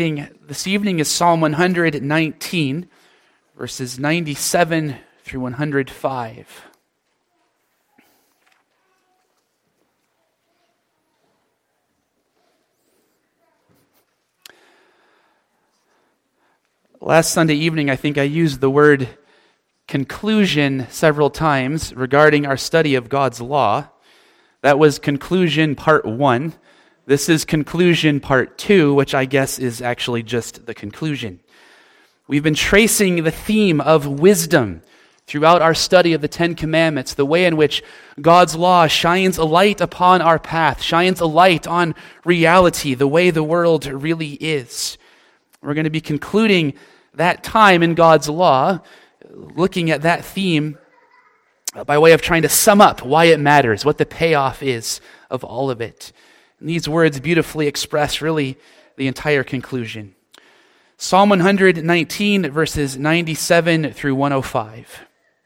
reading this evening is Psalm 119, verses 97 through 105. Last Sunday evening, I think I used the word conclusion several times regarding our study of God's law. That was conclusion part 1. This is conclusion part 2, which I guess is actually just the conclusion. We've been tracing the theme of wisdom throughout our study of the Ten Commandments, the way in which God's law shines a light upon our path, shines a light on reality, the way the world really is. We're going to be concluding that time in God's law, looking at that theme by way of trying to sum up why it matters, what the payoff is of all of it. And these words beautifully express really the entire conclusion. Psalm 119, verses 97 through 105.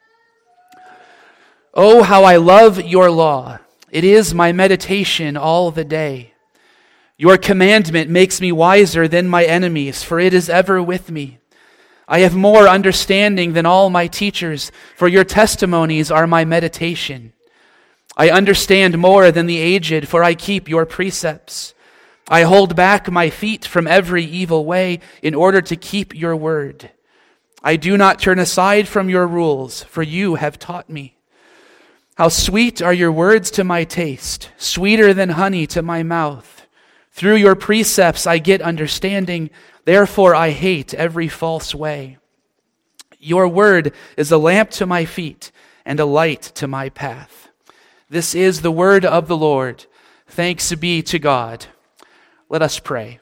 Oh, how I love your law! It is my meditation all the day. Your commandment makes me wiser than my enemies, for it is ever with me. I have more understanding than all my teachers, for your testimonies are my meditation. I understand more than the aged, for I keep your precepts. I hold back my feet from every evil way in order to keep your word. I do not turn aside from your rules, for you have taught me. How sweet are your words to my taste, sweeter than honey to my mouth. Through your precepts I get understanding, therefore I hate every false way. Your word is a lamp to my feet and a light to my path. This is the word of the Lord. Thanks be to God. Let us pray.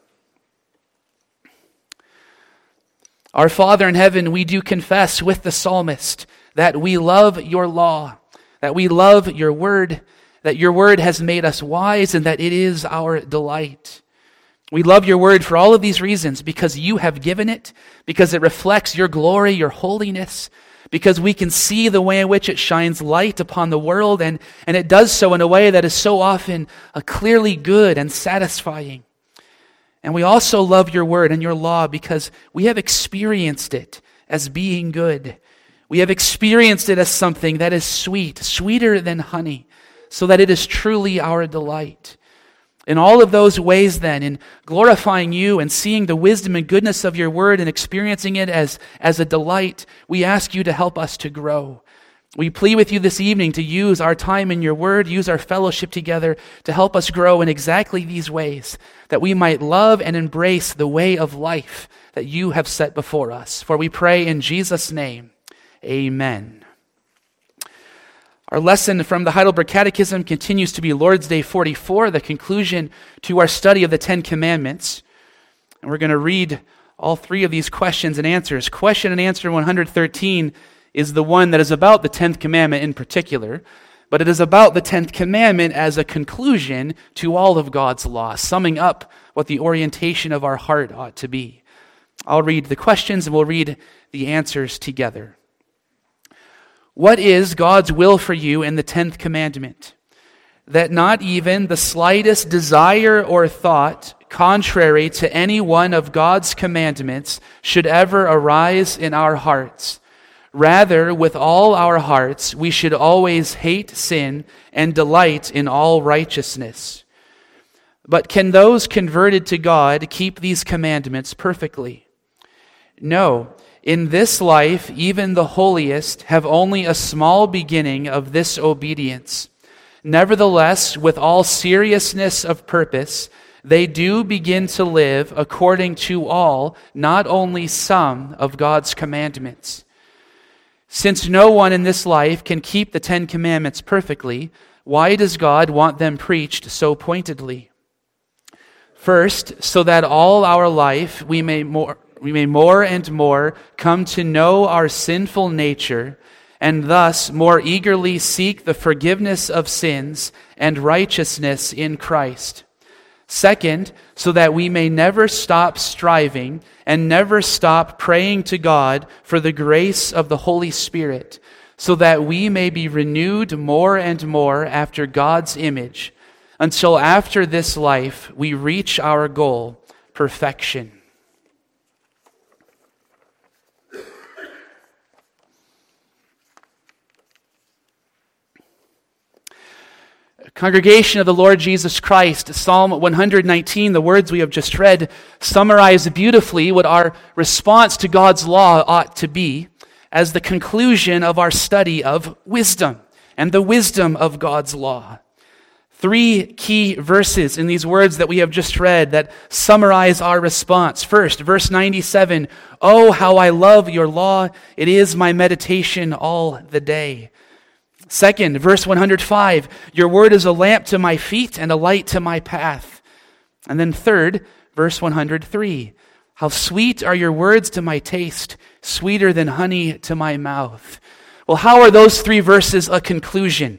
Our Father in heaven, we do confess with the psalmist that we love your law, that we love your word, that your word has made us wise, and that it is our delight. We love your word for all of these reasons, because you have given it, because it reflects your glory, your holiness, because we can see the way in which it shines light upon the world, and it does so in a way that is so often clearly good and satisfying. And we also love your word and your law because we have experienced it as being good. We have experienced it as something that is sweet, sweeter than honey, so that it is truly our delight. In all of those ways then, in glorifying you and seeing the wisdom and goodness of your word and experiencing it as a delight, we ask you to help us to grow. We plead with you this evening to use our time in your word, use our fellowship together to help us grow in exactly these ways, that we might love and embrace the way of life that you have set before us. For we pray in Jesus' name, amen. Our lesson from the Heidelberg Catechism continues to be Lord's Day 44, the conclusion to our study of the Ten Commandments. And we're going to read all three of these questions and answers. Question and answer 113 is the one that is about the 10th commandment in particular, but it is about the 10th commandment as a conclusion to all of God's law, summing up what the orientation of our heart ought to be. I'll read the questions and we'll read the answers together. What is God's will for you in the 10th commandment? That not even the slightest desire or thought contrary to any one of God's commandments should ever arise in our hearts. Rather, with all our hearts, we should always hate sin and delight in all righteousness. But can those converted to God keep these commandments perfectly? No. In this life, even the holiest have only a small beginning of this obedience. Nevertheless, with all seriousness of purpose, they do begin to live according to all, not only some, of God's commandments. Since no one in this life can keep the 10 commandments perfectly, why does God want them preached so pointedly? First, so that all our life we may more and more come to know our sinful nature, and thus more eagerly seek the forgiveness of sins and righteousness in Christ. Second, so that we may never stop striving and never stop praying to God for the grace of the Holy Spirit, so that we may be renewed more and more after God's image, until after this life we reach our goal, perfection. Congregation of the Lord Jesus Christ, Psalm 119, the words we have just read, summarize beautifully what our response to God's law ought to be as the conclusion of our study of wisdom and the wisdom of God's law. 3 key verses in these words that we have just read that summarize our response. First, verse 97, "Oh, how I love your law. It is my meditation all the day." Second, verse 105, "Your word is a lamp to my feet and a light to my path." And then third, verse 103, "How sweet are your words to my taste, sweeter than honey to my mouth." Well, how are those 3 verses a conclusion?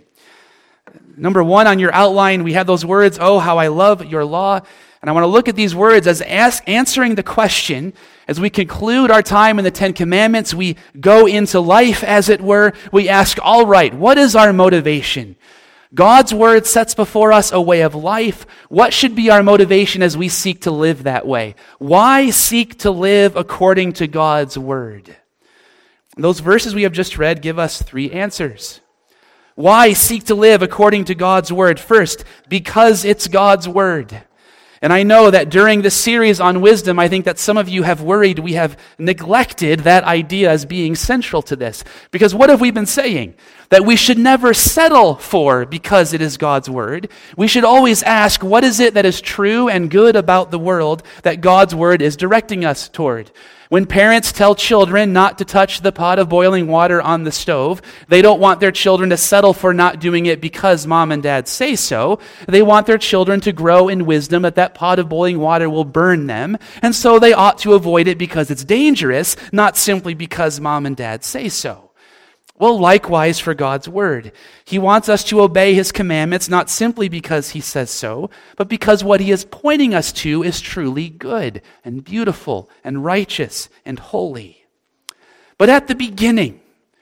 Number 1 on your outline, we have those words, "Oh, how I love your law." And I want to look at these words as answering the question, as we conclude our time in the 10 Commandments, we go into life, as it were. We ask, all right, what is our motivation? God's word sets before us a way of life. What should be our motivation as we seek to live that way? Why seek to live according to God's word? Those verses we have just read give us 3 answers. Why seek to live according to God's word? First, because it's God's word. And I know that during this series on wisdom, I think that some of you have worried we have neglected that idea as being central to this. Because what have we been saying? That we should never settle for because it is God's word. We should always ask, what is it that is true and good about the world that God's word is directing us toward? When parents tell children not to touch the pot of boiling water on the stove, they don't want their children to settle for not doing it because mom and dad say so. They want their children to grow in wisdom that that pot of boiling water will burn them, and so they ought to avoid it because it's dangerous, not simply because mom and dad say so. Well, likewise for God's word. He wants us to obey his commandments not simply because he says so, but because what he is pointing us to is truly good and beautiful and righteous and holy. But at the beginning,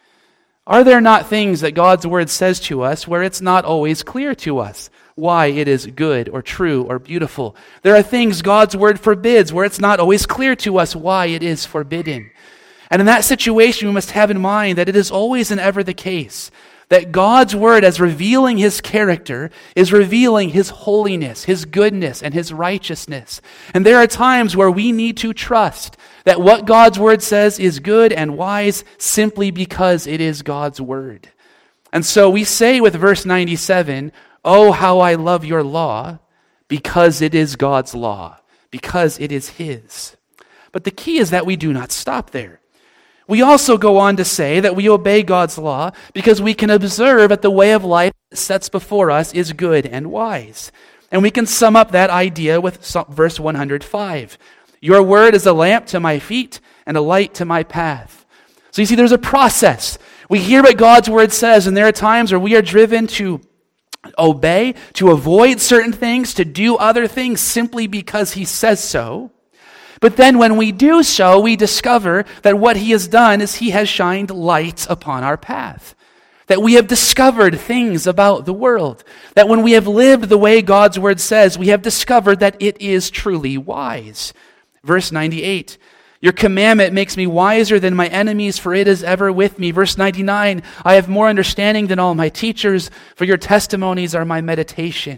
are there not things that God's word says to us where it's not always clear to us why it is good or true or beautiful? There are things God's word forbids where it's not always clear to us why it is forbidden. And in that situation, we must have in mind that it is always and ever the case that God's word, as revealing his character, is revealing his holiness, his goodness, and his righteousness. And there are times where we need to trust that what God's word says is good and wise simply because it is God's word. And so we say with verse 97, "Oh, how I love your law," because it is God's law, because it is his. But the key is that we do not stop there. We also go on to say that we obey God's law because we can observe that the way of life that sets before us is good and wise. And we can sum up that idea with verse 105. "Your word is a lamp to my feet and a light to my path." So you see, there's a process. We hear what God's word says, and there are times where we are driven to obey, to avoid certain things, to do other things simply because he says so. But then when we do so, we discover that what he has done is he has shined light upon our path. That we have discovered things about the world. That when we have lived the way God's word says, we have discovered that it is truly wise. Verse 98, "Your commandment makes me wiser than my enemies, for it is ever with me." Verse 99, "I have more understanding than all my teachers, for your testimonies are my meditation."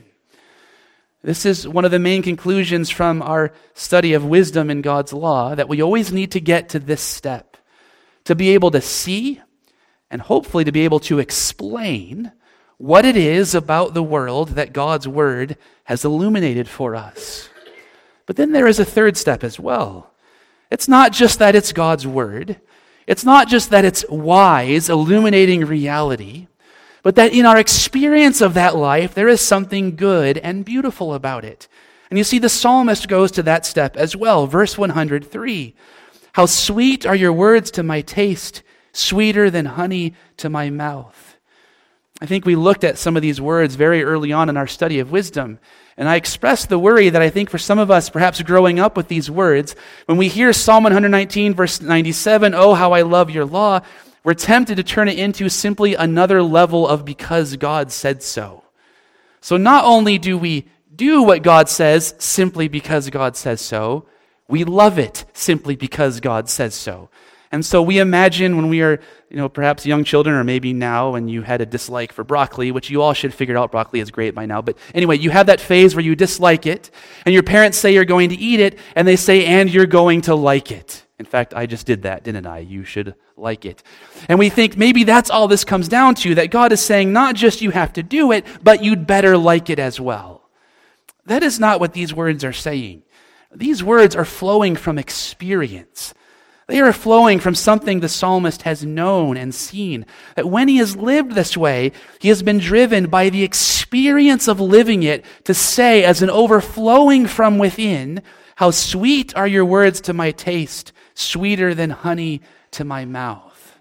This is one of the main conclusions from our study of wisdom in God's law, that we always need to get to this step, to be able to see and hopefully to be able to explain what it is about the world that God's word has illuminated for us. But then there is a third step as well. It's not just that it's God's word. It's not just that it's wise, illuminating reality. But that in our experience of that life, there is something good and beautiful about it. And you see, the psalmist goes to that step as well. Verse 103, "How sweet are your words to my taste, sweeter than honey to my mouth." I think we looked at some of these words very early on in our study of wisdom. And I expressed the worry that I think for some of us, perhaps growing up with these words, when we hear Psalm 119, verse 97, "Oh, how I love your law," we're tempted to turn it into simply another level of "because God said so." So not only do we do what God says simply because God says so, we love it simply because God says so. And so we imagine when we are, perhaps young children, or maybe now when you had a dislike for broccoli, which you all should figure out broccoli is great by now. But anyway, you have that phase where you dislike it, and your parents say you're going to eat it, and they say, and you're going to like it. In fact, I just did that, didn't I? You should like it. And we think maybe that's all this comes down to, that God is saying not just you have to do it, but you'd better like it as well. That is not what these words are saying. These words are flowing from experience. They are flowing from something the psalmist has known and seen, that when he has lived this way, he has been driven by the experience of living it to say, as an overflowing from within, how sweet are your words to my taste, sweeter than honey to my mouth.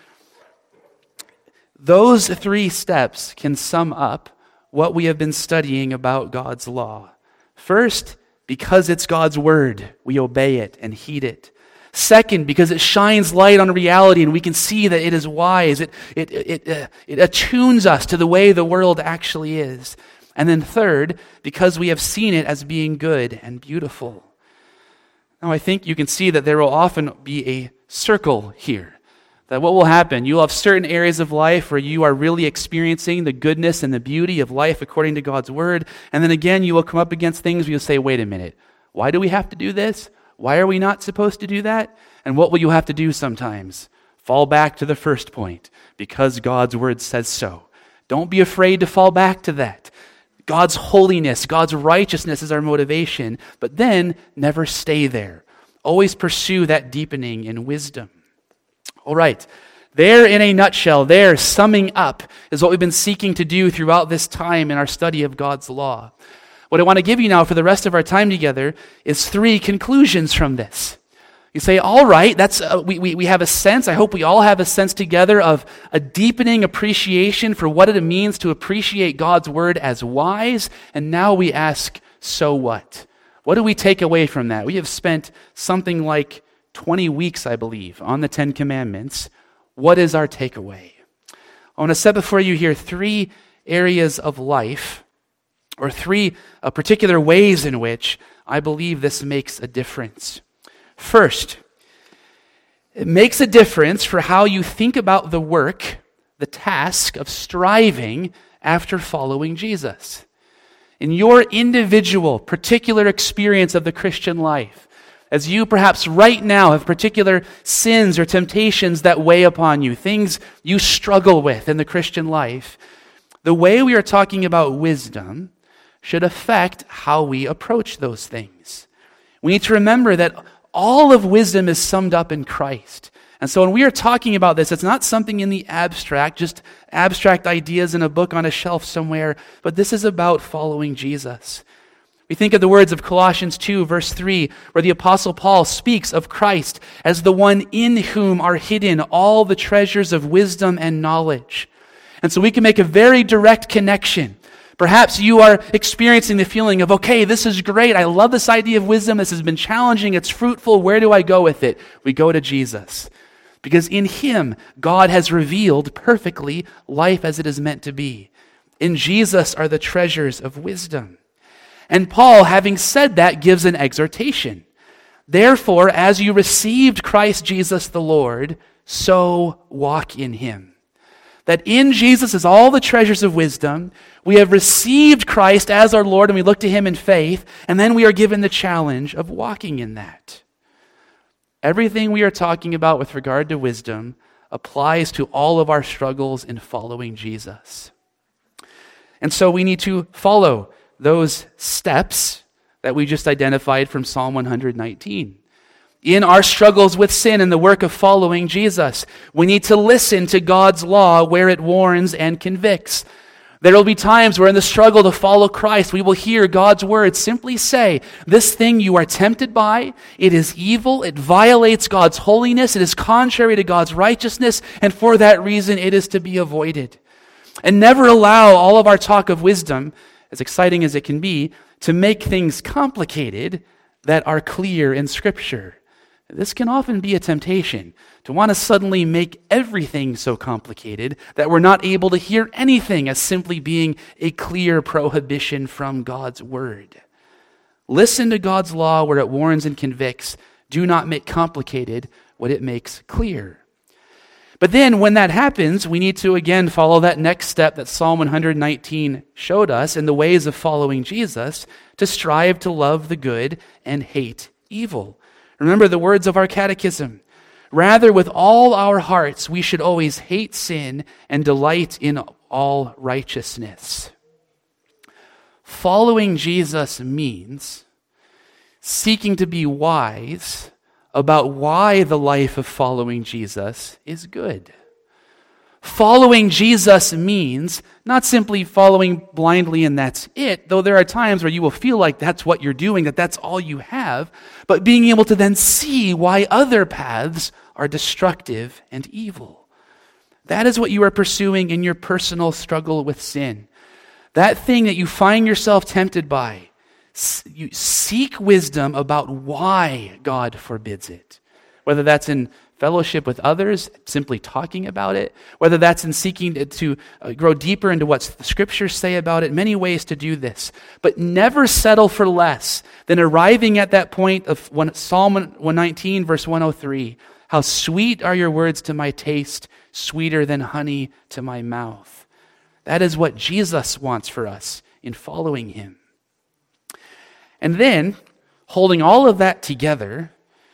Those 3 steps can sum up what we have been studying about God's law. First, because it's God's word, we obey it and heed it. Second, because it shines light on reality and we can see that it is wise. It attunes us to the way the world actually is. And then third, because we have seen it as being good and beautiful. Now I think you can see that there will often be a circle here. That what will happen, you'll have certain areas of life where you are really experiencing the goodness and the beauty of life according to God's word. And then again, you will come up against things where you'll say, wait a minute, why do we have to do this? Why are we not supposed to do that? And what will you have to do sometimes? Fall back to the first point, because God's word says so. Don't be afraid to fall back to that. God's holiness, God's righteousness is our motivation, but then never stay there. Always pursue that deepening in wisdom. All right, there in a nutshell, there summing up is what we've been seeking to do throughout this time in our study of God's law. What I want to give you now for the rest of our time together is 3 conclusions from this. You say, all right, we have a sense, I hope we all have a sense together of a deepening appreciation for what it means to appreciate God's word as wise. And now we ask, so what? What do we take away from that? We have spent something like 20 weeks, I believe, on the 10 Commandments. What is our takeaway? I want to set before you here 3 areas of life, or 3 particular ways in which I believe this makes a difference. First, it makes a difference for how you think about the work, the task of striving after following Jesus. In your individual, particular experience of the Christian life, as you perhaps right now have particular sins or temptations that weigh upon you, things you struggle with in the Christian life, the way we are talking about wisdom should affect how we approach those things. We need to remember that all of wisdom is summed up in Christ. And so when we are talking about this, it's not something in the abstract, just abstract ideas in a book on a shelf somewhere, but this is about following Jesus. We think of the words of Colossians 2, verse 3, where the Apostle Paul speaks of Christ as the one in whom are hidden all the treasures of wisdom and knowledge. And so we can make a very direct connection. Perhaps you are experiencing the feeling of, okay, this is great. I love this idea of wisdom. This has been challenging. It's fruitful. Where do I go with it? We go to Jesus. Because in him, God has revealed perfectly life as it is meant to be. In Jesus are the treasures of wisdom. And Paul, having said that, gives an exhortation. Therefore, as you received Christ Jesus the Lord, so walk in him. That in Jesus is all the treasures of wisdom. We have received Christ as our Lord and we look to him in faith, and then we are given the challenge of walking in that. Everything we are talking about with regard to wisdom applies to all of our struggles in following Jesus. And so we need to follow those steps that we just identified from Psalm 119. In our struggles with sin and the work of following Jesus, we need to listen to God's law where it warns and convicts. There will be times where in the struggle to follow Christ, we will hear God's word simply say, this thing you are tempted by, it is evil, it violates God's holiness, it is contrary to God's righteousness, and for that reason it is to be avoided. And never allow all of our talk of wisdom, as exciting as it can be, to make things complicated that are clear in Scripture. This can often be a temptation, to want to suddenly make everything so complicated that we're not able to hear anything as simply being a clear prohibition from God's word. Listen to God's law where it warns and convicts. Do not make complicated what it makes clear. But then when that happens, we need to again follow that next step that Psalm 119 showed us in the ways of following Jesus, to strive to love the good and hate evil. Remember the words of our catechism. Rather, with all our hearts, we should always hate sin and delight in all righteousness. Following Jesus means seeking to be wise about why the life of following Jesus is good. Following Jesus means not simply following blindly and that's it, though there are times where you will feel like that's what you're doing, that that's all you have, but being able to then see why other paths are destructive and evil. That is what you are pursuing in your personal struggle with sin. That thing that you find yourself tempted by, you seek wisdom about why God forbids it. Whether that's in fellowship with others, simply talking about it, whether that's in seeking to grow deeper into what the scriptures say about it, many ways to do this. But never settle for less than arriving at that point of Psalm 119, verse 103. How sweet are your words to my taste, sweeter than honey to my mouth. That is what Jesus wants for us in following him. And then, holding all of that together,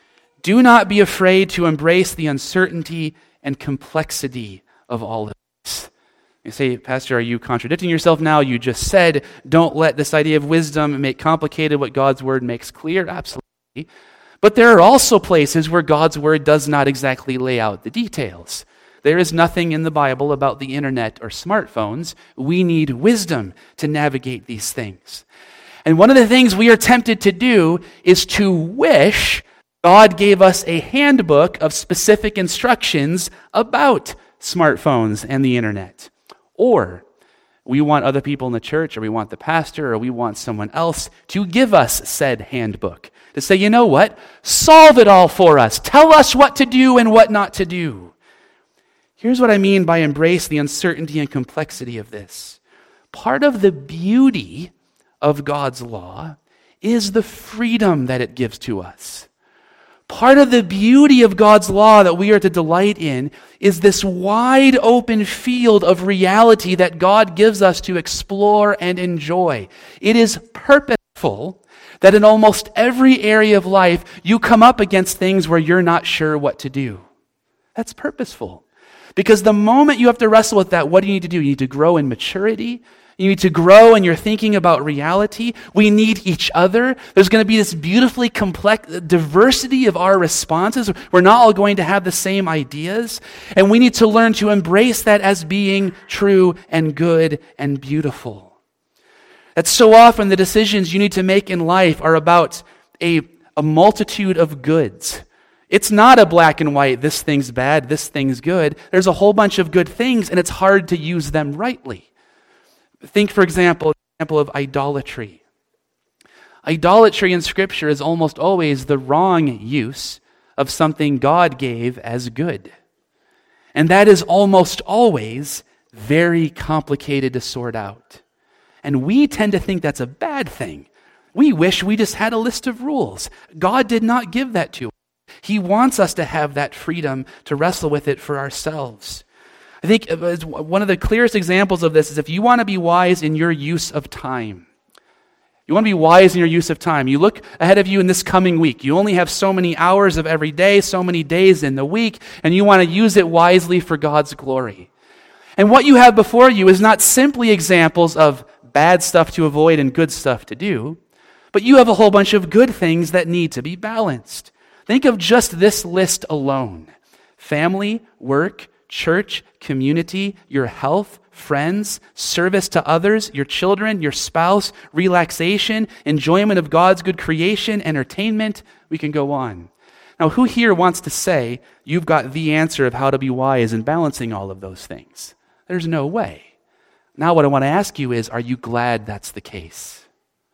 do not be afraid to embrace the uncertainty and complexity of all of this. You say, Pastor, are you contradicting yourself now? You just said, don't let this idea of wisdom make complicated what God's word makes clear. Absolutely. But there are also places where God's word does not exactly lay out the details. There is nothing in the Bible about the internet or smartphones. We need wisdom to navigate these things. And one of the things we are tempted to do is to wish God gave us a handbook of specific instructions about smartphones and the internet. Or we want other people in the church, or we want the pastor, or we want someone else to give us said handbook. To say, you know what? Solve it all for us. Tell us what to do and what not to do. Here's what I mean by embrace the uncertainty and complexity of this. Part of the beauty of God's law is the freedom that it gives to us. Part of the beauty of God's law that we are to delight in is this wide open field of reality that God gives us to explore and enjoy. It is purposeful that in almost every area of life you come up against things where you're not sure what to do. That's purposeful. Because the moment you have to wrestle with that, what do you need to do? You need to grow in maturity. You need to grow in your thinking about reality. We need each other. There's going to be this beautifully complex diversity of our responses. We're not all going to have the same ideas. And we need to learn to embrace that as being true and good and beautiful. That so often the decisions you need to make in life are about a multitude of goods. It's not a black and white, this thing's bad, this thing's good. There's a whole bunch of good things, and it's hard to use them rightly. Think, for example, of idolatry. Idolatry in Scripture is almost always the wrong use of something God gave as good. And that is almost always very complicated to sort out. And we tend to think that's a bad thing. We wish we just had a list of rules. God did not give that to us. He wants us to have that freedom to wrestle with it for ourselves. I think one of the clearest examples of this is if you want to be wise in your use of time. You want to be wise in your use of time. You look ahead of you in this coming week. You only have so many hours of every day, so many days in the week, and you want to use it wisely for God's glory. And what you have before you is not simply examples of bad stuff to avoid and good stuff to do, but you have a whole bunch of good things that need to be balanced. Think of just this list alone. Family, work, church, community, your health, friends, service to others, your children, your spouse, relaxation, enjoyment of God's good creation, entertainment. We can go on. Now, who here wants to say you've got the answer of how to be wise in balancing all of those things? There's no way. Now, what I want to ask you is, are you glad that's the case?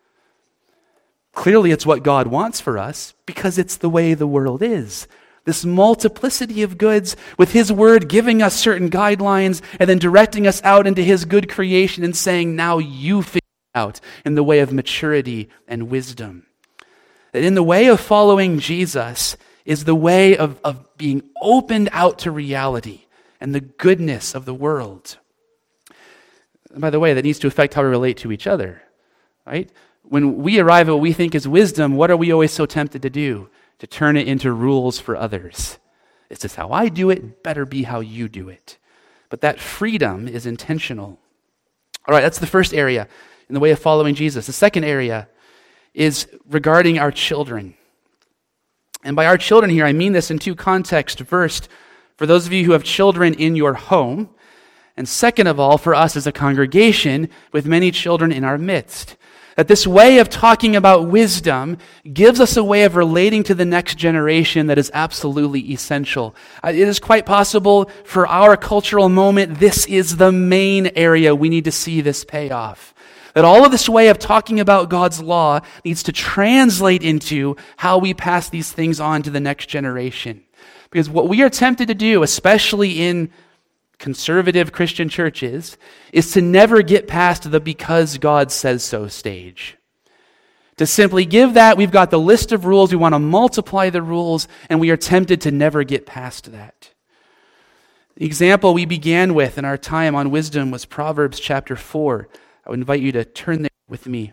Clearly, it's what God wants for us because it's the way the world is. This multiplicity of goods with His Word giving us certain guidelines and then directing us out into His good creation and saying, now you figure it out in the way of maturity and wisdom. That in the way of following Jesus, is the way of being opened out to reality and the goodness of the world. And by the way, that needs to affect how we relate to each other, right? When we arrive at what we think is wisdom, what are we always so tempted to do? To turn it into rules for others. This is how I do it, it better be how you do it. But that freedom is intentional. All right, that's the first area in the way of following Jesus. The second area is regarding our children. And by our children here, I mean this in two contexts. First, for those of you who have children in your home, and second of all, for us as a congregation with many children in our midst. That this way of talking about wisdom gives us a way of relating to the next generation that is absolutely essential. It is quite possible for our cultural moment, this is the main area we need to see this pay off. That all of this way of talking about God's law needs to translate into how we pass these things on to the next generation. Because what we are tempted to do, especially in conservative Christian churches, is to never get past the because God says so stage. To simply give that, we've got the list of rules, we want to multiply the rules, and we are tempted to never get past that. The example we began with in our time on wisdom was Proverbs chapter 4. I would invite you to turn there with me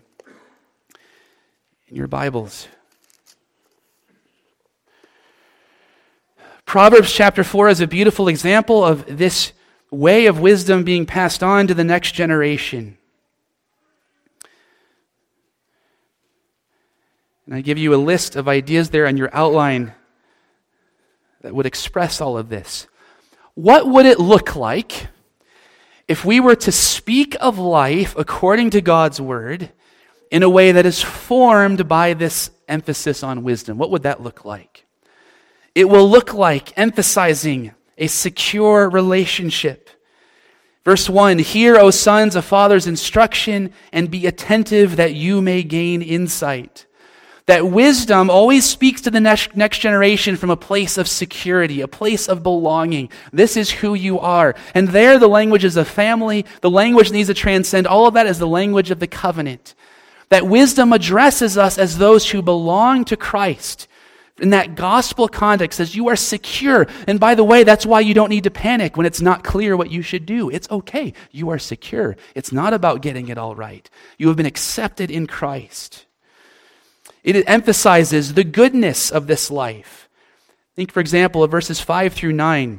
in your Bibles. Proverbs chapter 4 is a beautiful example of this way of wisdom being passed on to the next generation. And I give you a list of ideas there on your outline that would express all of this. What would it look like if we were to speak of life according to God's word in a way that is formed by this emphasis on wisdom? What would that look like? It will look like emphasizing a secure relationship. Verse 1, hear, O sons, a father's instruction, and be attentive that you may gain insight. That wisdom always speaks to the next generation from a place of security, a place of belonging. This is who you are. And there the language is of family. The language needs to transcend all of that as the language of the covenant. That wisdom addresses us as those who belong to Christ. In that gospel context, says you are secure. And by the way, that's why you don't need to panic when it's not clear what you should do. It's okay. You are secure. It's not about getting it all right. You have been accepted in Christ. It emphasizes the goodness of this life. Think, for example, of verses 5 through 9.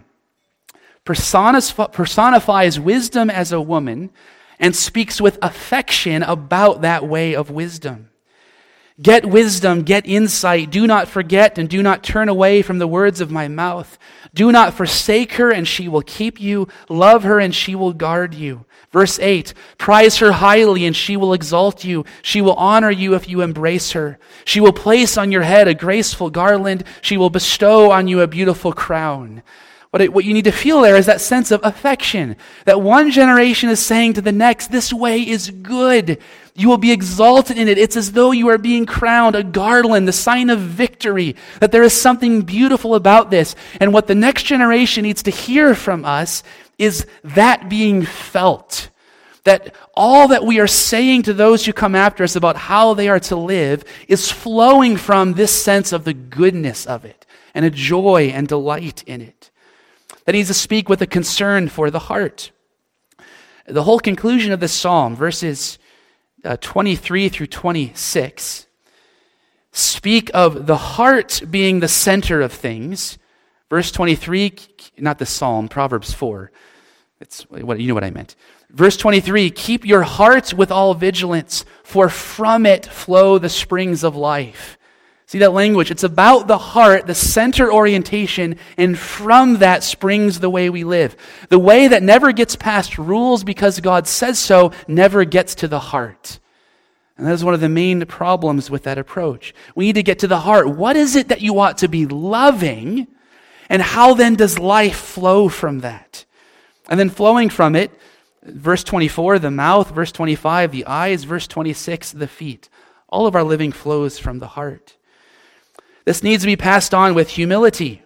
Personifies wisdom as a woman and speaks with affection about that way of wisdom. Get wisdom, get insight. Do not forget and do not turn away from the words of my mouth. Do not forsake her and she will keep you. Love her and she will guard you. Verse 8, prize her highly and she will exalt you. She will honor you if you embrace her. She will place on your head a graceful garland. She will bestow on you a beautiful crown. What you need to feel there is that sense of affection. That one generation is saying to the next, this way is good. You will be exalted in it. It's as though you are being crowned, a garland, the sign of victory. That there is something beautiful about this. And what the next generation needs to hear from us is that being felt. That all that we are saying to those who come after us about how they are to live is flowing from this sense of the goodness of it and a joy and delight in it. That needs to speak with a concern for the heart. The whole conclusion of this psalm, verses 23 through 26, speak of the heart being the center of things. Verse 23, not the psalm, Proverbs 4. You know what I meant. Verse 23, keep your heart with all vigilance, for from it flow the springs of life. See that language? It's about the heart, the center orientation, and from that springs the way we live. The way that never gets past rules because God says so never gets to the heart. And that is one of the main problems with that approach. We need to get to the heart. What is it that you ought to be loving? And how then does life flow from that? And then flowing from it, verse 24, the mouth, verse 25, the eyes, verse 26, the feet. All of our living flows from the heart. This needs to be passed on with humility.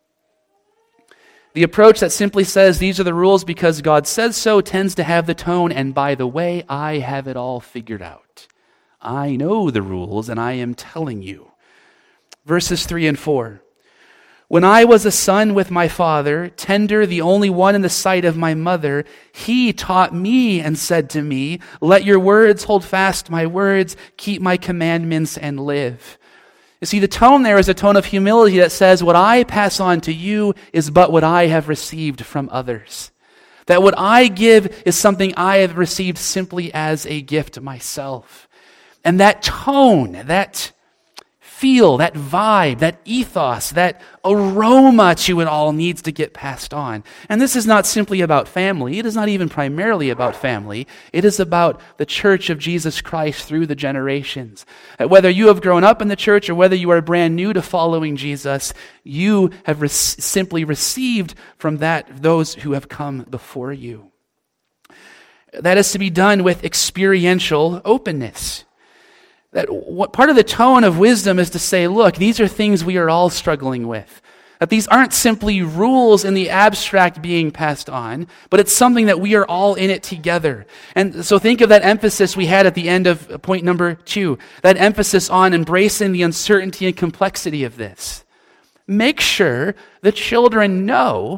The approach that simply says these are the rules because God says so tends to have the tone, and by the way, I have it all figured out. I know the rules and I am telling you. Verses 3 and 4. When I was a son with my father, tender, the only one in the sight of my mother, he taught me and said to me, let your words hold fast my words, keep my commandments and live. You see, the tone there is a tone of humility that says, what I pass on to you is but what I have received from others. That what I give is something I have received simply as a gift myself. And that tone, that feel, that vibe, that ethos, that aroma to it all needs to get passed on. And this is not simply about family. It is not even primarily about family. It is about the church of Jesus Christ through the generations. Whether you have grown up in the church or whether you are brand new to following Jesus, you have simply received from that those who have come before you. That is to be done with experiential openness. That what part of the tone of wisdom is to say, look, these are things we are all struggling with. That these aren't simply rules in the abstract being passed on, but it's something that we are all in it together. And so think of that emphasis we had at the end of point number 2, that emphasis on embracing the uncertainty and complexity of this. Make sure the children in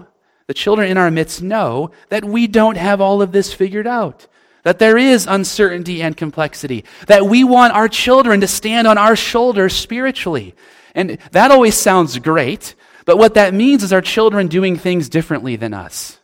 our midst know that we don't have all of this figured out. That there is uncertainty and complexity. That we want our children to stand on our shoulders spiritually. And that always sounds great, but what that means is our children doing things differently than us.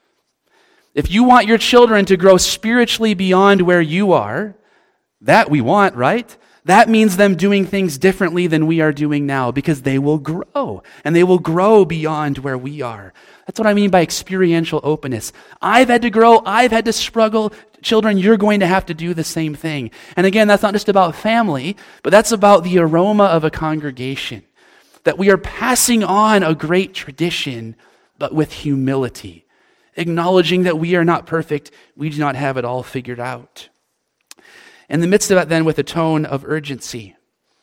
If you want your children to grow spiritually beyond where you are, that we want, right? That means them doing things differently than we are doing now, because they will grow, and they will grow beyond where we are. That's what I mean by experiential openness. I've had to grow, I've had to struggle. Children, you're going to have to do the same thing. And again, that's not just about family, but that's about the aroma of a congregation. That we are passing on a great tradition, but with humility. Acknowledging that we are not perfect, we do not have it all figured out. In the midst of that, then, with a tone of urgency.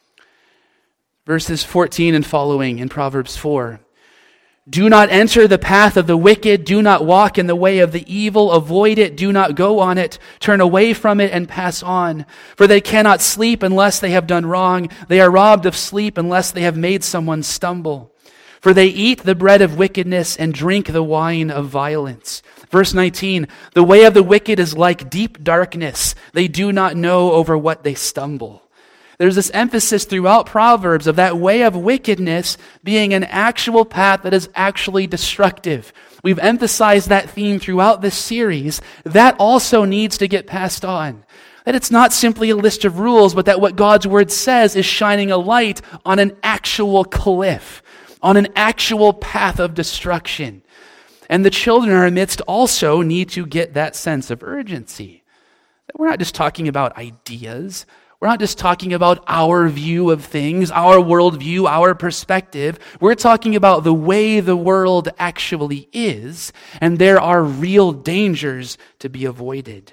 Verses 14 and following in Proverbs 4. Do not enter the path of the wicked. Do not walk in the way of the evil. Avoid it. Do not go on it. Turn away from it and pass on. For they cannot sleep unless they have done wrong. They are robbed of sleep unless they have made someone stumble. For they eat the bread of wickedness and drink the wine of violence. Verse 19, the way of the wicked is like deep darkness. They do not know over what they stumble. There's this emphasis throughout Proverbs of that way of wickedness being an actual path that is actually destructive. We've emphasized that theme throughout this series. That also needs to get passed on. That it's not simply a list of rules, but that what God's word says is shining a light on an actual cliff, on an actual path of destruction. And the children in our midst also need to get that sense of urgency. That we're not just talking about ideas. We're not just talking about our view of things, our worldview, our perspective. We're talking about the way the world actually is, and there are real dangers to be avoided.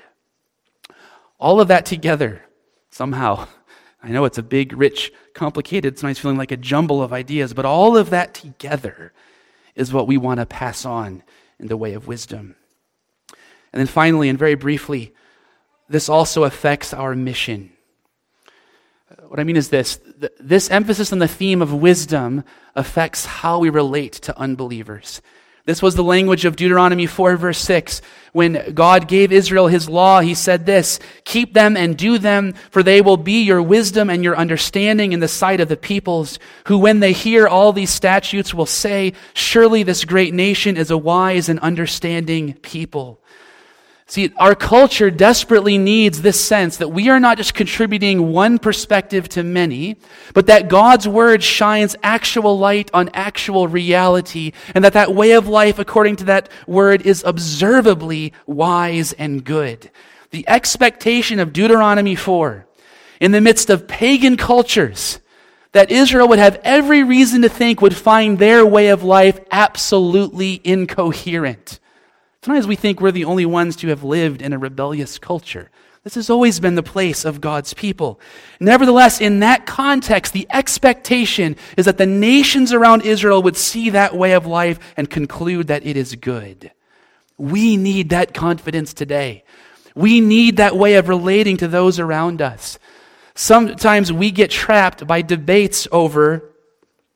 All of that together, somehow, I know it's a big, rich, complicated, sometimes feeling like a jumble of ideas, but all of that together is what we want to pass on in the way of wisdom. And then finally, and very briefly, this also affects our mission. What I mean is this emphasis on the theme of wisdom affects how we relate to unbelievers. This was the language of Deuteronomy 4 verse 6. When God gave Israel his law, he said this, keep them and do them, for they will be your wisdom and your understanding in the sight of the peoples, who when they hear all these statutes will say, surely this great nation is a wise and understanding people. See, our culture desperately needs this sense that we are not just contributing one perspective to many, but that God's word shines actual light on actual reality, and that way of life, according to that word, is observably wise and good. The expectation of Deuteronomy 4, in the midst of pagan cultures, that Israel would have every reason to think would find their way of life absolutely incoherent. Sometimes we think we're the only ones to have lived in a rebellious culture. This has always been the place of God's people. Nevertheless, in that context, the expectation is that the nations around Israel would see that way of life and conclude that it is good. We need that confidence today. We need that way of relating to those around us. Sometimes we get trapped by debates over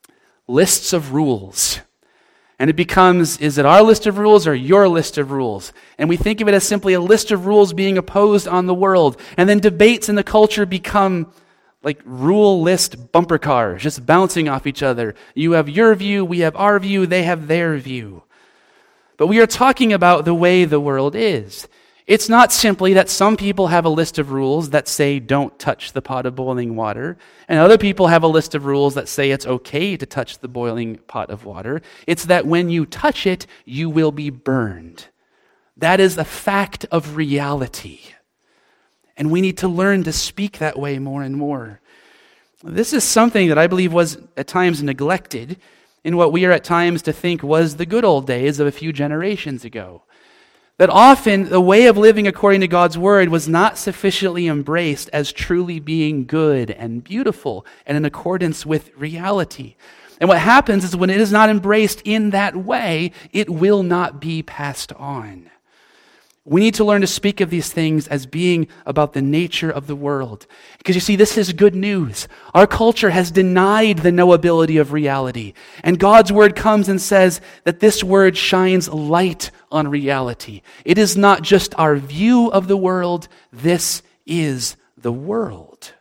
lists of rules. And it becomes, is it our list of rules or your list of rules? And we think of it as simply a list of rules being opposed on the world. And then debates in the culture become like rule list bumper cars, just bouncing off each other. You have your view, we have our view, they have their view. But we are talking about the way the world is. It's not simply that some people have a list of rules that say don't touch the pot of boiling water, and other people have a list of rules that say it's okay to touch the boiling pot of water. It's that when you touch it, you will be burned. That is a fact of reality. And we need to learn to speak that way more and more. This is something that I believe was at times neglected in what we are at times to think was the good old days of a few generations ago. That often the way of living according to God's word was not sufficiently embraced as truly being good and beautiful and in accordance with reality. And what happens is when it is not embraced in that way, it will not be passed on. We need to learn to speak of these things as being about the nature of the world. Because you see, this is good news. Our culture has denied the knowability of reality. And God's word comes and says that this word shines light on reality. It is not just our view of the world, this is the world.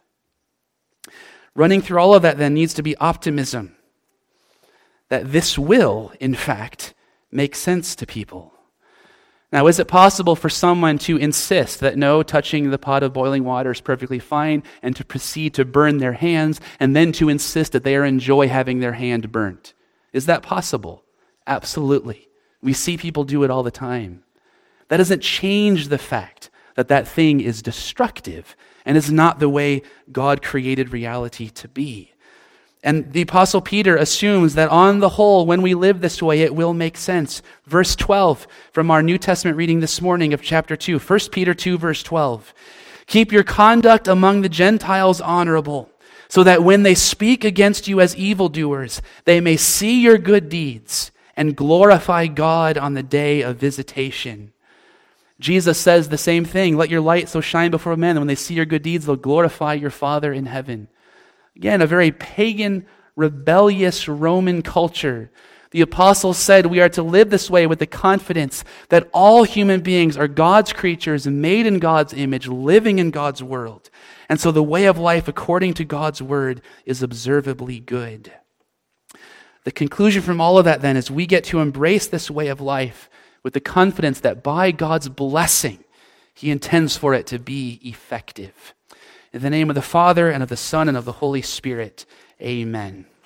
Running through all of that then needs to be optimism. That this will, in fact, make sense to people. Now, is it possible for someone to insist that no, touching the pot of boiling water is perfectly fine, and to proceed to burn their hands, and then to insist that they enjoy having their hand burnt? Is that possible? Absolutely. We see people do it all the time. That doesn't change the fact that that thing is destructive and is not the way God created reality to be. And the Apostle Peter assumes that on the whole, when we live this way, it will make sense. Verse 12 from our New Testament reading this morning of chapter 2, 1 Peter 2, verse 12. Keep your conduct among the Gentiles honorable, so that when they speak against you as evildoers, they may see your good deeds and glorify God on the day of visitation. Jesus says the same thing. Let your light so shine before men that when they see your good deeds, they'll glorify your Father in heaven. Again, a very pagan, rebellious Roman culture. The apostles said we are to live this way with the confidence that all human beings are God's creatures made in God's image, living in God's world. And so the way of life according to God's word is observably good. The conclusion from all of that then is we get to embrace this way of life with the confidence that by God's blessing, He intends for it to be effective. In the name of the Father, and of the Son, and of the Holy Spirit, amen.